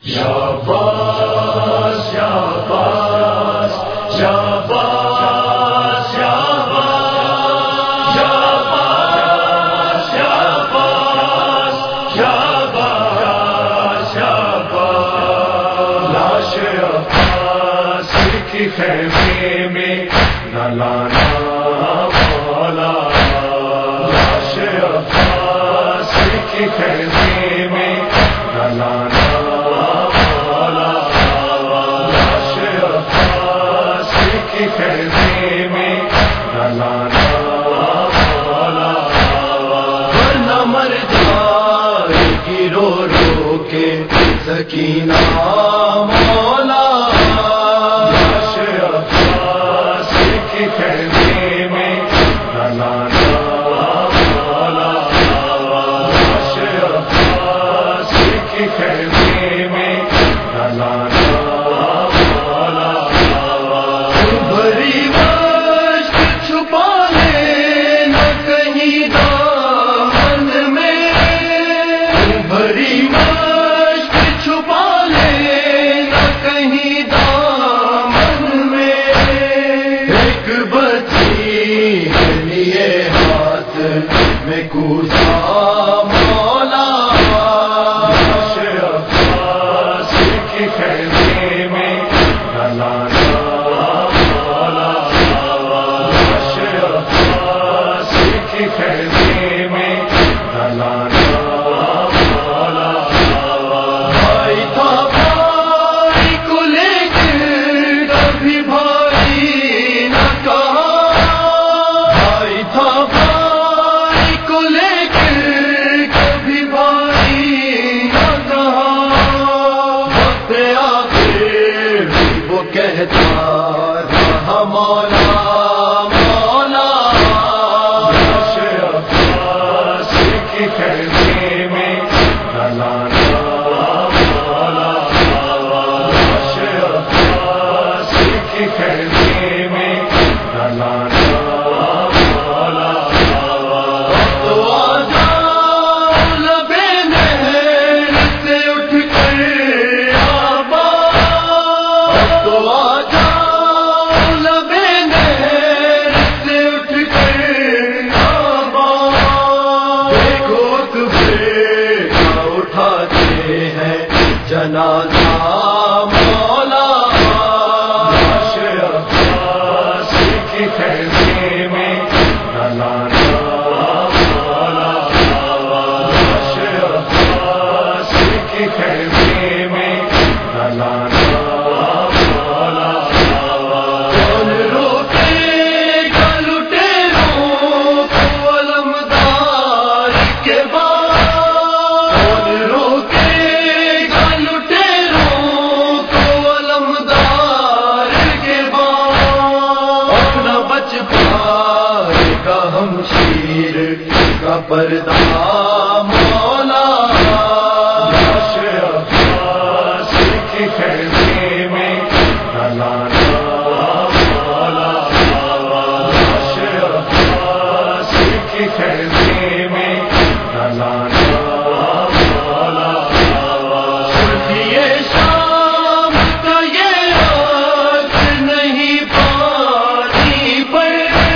شاباش شاباش شاباش شاباش شاباش شاباش شاباش شاباش لاش عباس کی خیمے میں نہ لانا مولا، لاش عباس کی خیمے میں نہ لانا سکینہ مولا، لاش عباس کی خیمے میں نہ لانا مولا، لاش عباس کی خیمے میں نہ لانا مولا، بھری مشق چھپا لینا کہیں دامن میں، بھری میں کوسا مولا، لاش عباس کی خیمے میں نہ لانا مولا، لاش عباس کی خیمے میں نہ لانا مولا، بھائی تھا بھائی کو لے کر کبھی بھائی نہ کہا، بھائی تھا مولا مولا، لاش عباس کی خیمے میں نہ لانا مولا، لاش عباس کی خیمے میں نہ لانا مولا، تو آجا لبے نہر سے اٹھ کر آباد، تو آجا جنازہ مولا، لاش عباس کی خیمے میں نہ لانا مولا، لاش عباس کی خیمے میں نہ لانا مولا، کون روکے گا لٹیروں کو علمدار کے بعد، کون روکے شیر کا پردہ مولا، لاش عباس کی خیمے میں نہ لانا مولا، لاش عباس کی خیمے میں نہ لانا مولا، سردیے شام کا یہ آگ نہیں پانی پر،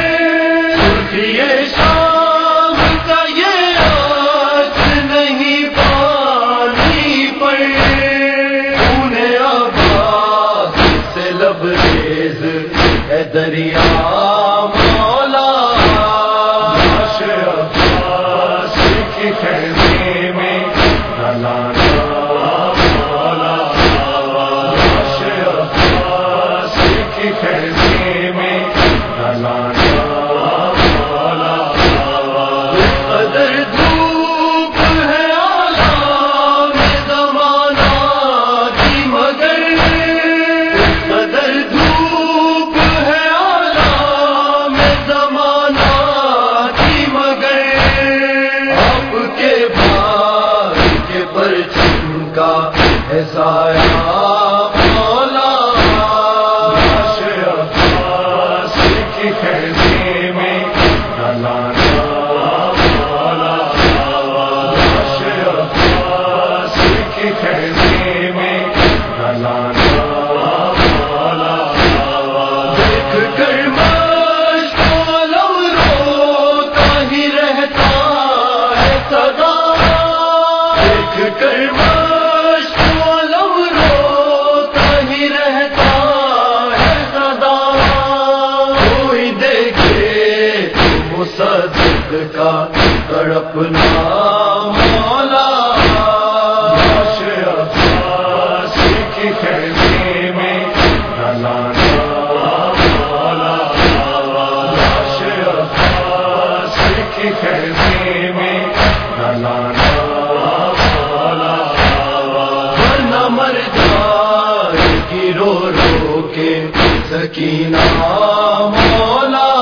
شام کا یہ آج نہیں پانی پر، انہیں عباس سے لبریز ہے دریا مولا، لاش عباس کی خیمے میں نہ لانا مولا، لاش عباس کی خیمے میں نہ لانا سایہ مولا، لاش عباس کی خیمے میں نہ لانا مولا، لاش عباس کی خیمے میں مر جائے گی رو رو کے سکینہ مولا